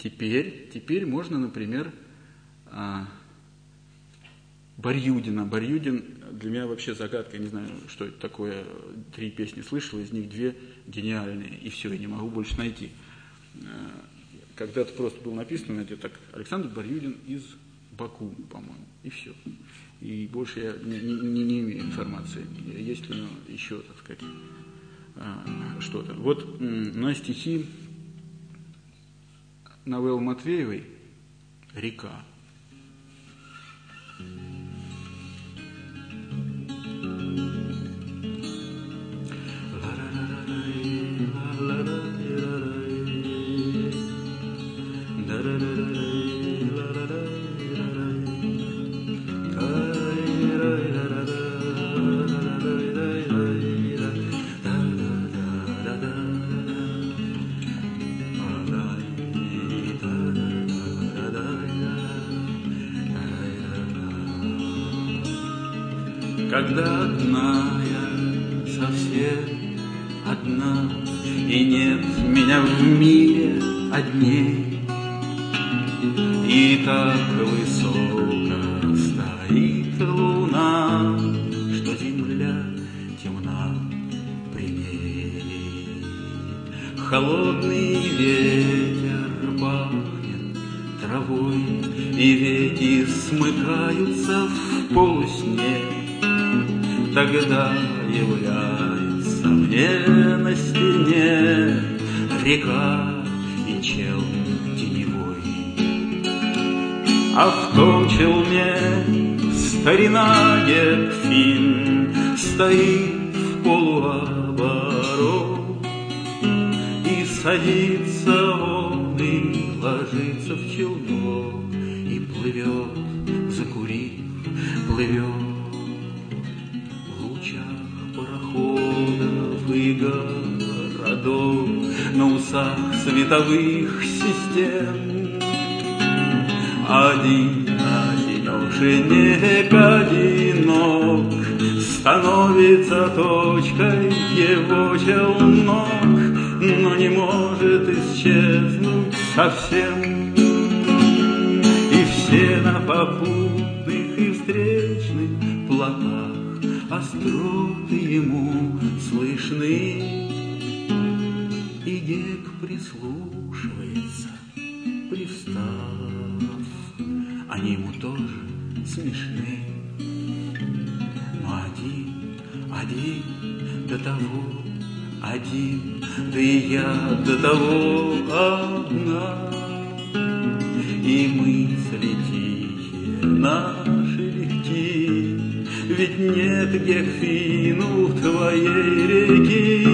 Теперь можно, например, Барьюдина. Барьюдин для меня вообще загадка, я не знаю, что это такое. 3 песни слышал, из них 2 гениальные, и все, я не могу больше найти. Когда-то просто было написано, знаете, так, Александр Барьюдин из Баку, по-моему, и все. И больше я не имею информации, есть ли еще, так сказать, что-то. Вот на стихи Навеллы Матвеевой «Река». Когда одна я, совсем одна, и нет меня в мире одней, и так высоко стоит луна, что земля темна при ней. Холодный ветер пахнет травой, и ветки смыкаются в полусне. Тогда является мне на стене река и чел теневой. А в том челне старина Гекфин стоит в полуоборот, и садится он, и ложится в челнок, и плывет, закурив, плывет и городов на усах световых систем. Один-одинешенек одинок становится точкой его челнок, но не может исчезнуть совсем. И все на попутных и встречных плотах остроты ему слышны, и Гек прислушивается, привстав, они ему тоже смешны. Но один до того, один, да и я до того одна, и мысли тихие наши легки, ведь нет Гекфину твоей реки.